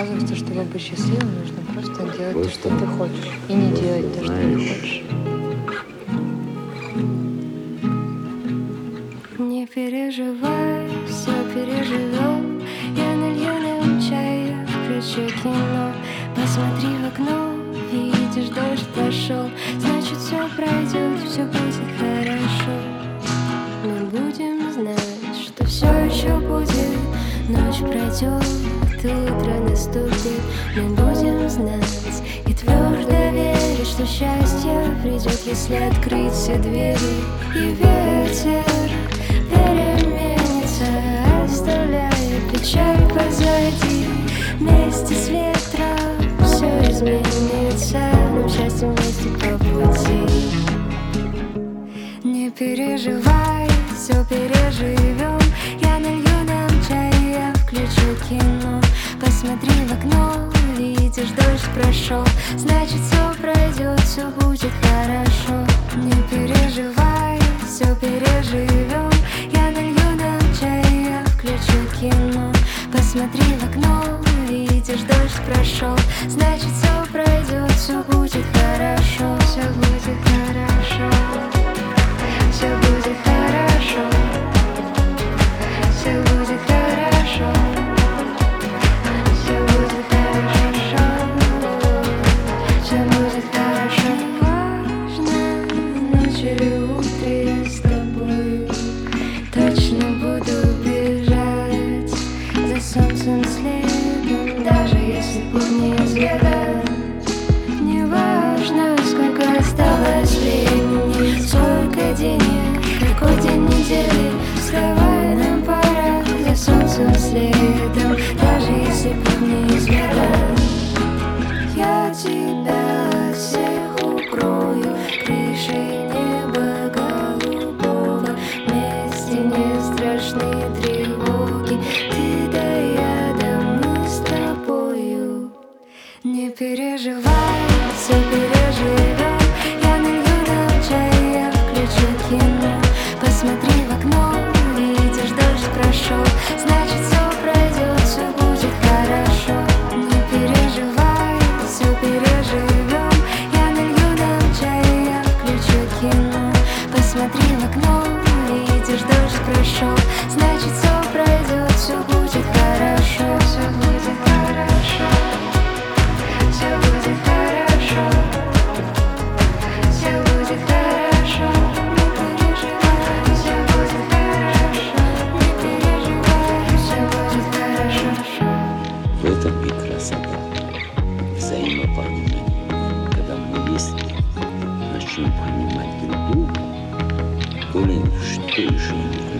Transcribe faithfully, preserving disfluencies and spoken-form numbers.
оказывается, чтобы быть счастливым, нужно просто делать то, Просто- что ты хочешь, и не просто делать то, что не знаешь. хочешь. Не переживай, все переживем. Я налью нам чая, включу кино. Посмотри в окно, видишь, дождь пошел. Значит, все пройдет, все будет хорошо. Мы будем знать, что все еще будет. Ночь пройдет, утро наступит. Мы будем знать и твердо верить, что счастье придет, если открыть все двери. И ветер переменится, оставляя печаль позади. Вместе с ветром все изменится, нам счастье вместе по пути. Не переживай, все переживем. Я налью нам чай, я включу кино. Посмотри в окно, видишь, дождь прошел. Значит, все пройдет, все будет хорошо. Не переживай, все переживем. Я налью нам чай, я включу кино. Посмотри в окно, видишь, дождь прошел. Значит, все пройдет, все будет хорошо. Все будет хорошо. Все будет хорошо. Все будет хорошо. Все будет хорошо. Все будет хорошо. Важно, ночь или утро я с тобою. Точно буду бежать за солнцем следом, даже если путь неизведан. Не важно, сколько осталось времени, сколько денег, какой день недели. Вставай, нам пора за солнцем следом, даже если путь неизведан. Я тебя от всех укрою крышей неба голубого. Вместе не страшны тревоги. Ты да я, да мы с тобою. Не переживай, все переживем. Я налью нам чай, я включу кино. Посмотри в окно, видишь, дождь прошел. Значит, все пройдет, все будет хорошо. Не переживай, все переживем. Я налью нам чай, я включу кино. Посмотри в окно, видишь, дождь прошел. Значит, все пройдет, все будет хорошо. Все будет хорошо. Все будет хорошо. Все будет хорошо. Не переживай, все будет хорошо. Не переживай, все будет хорошо. В этом и красота взаимопонимания. Когда мы если начнем понимать друг друга, то ли что еще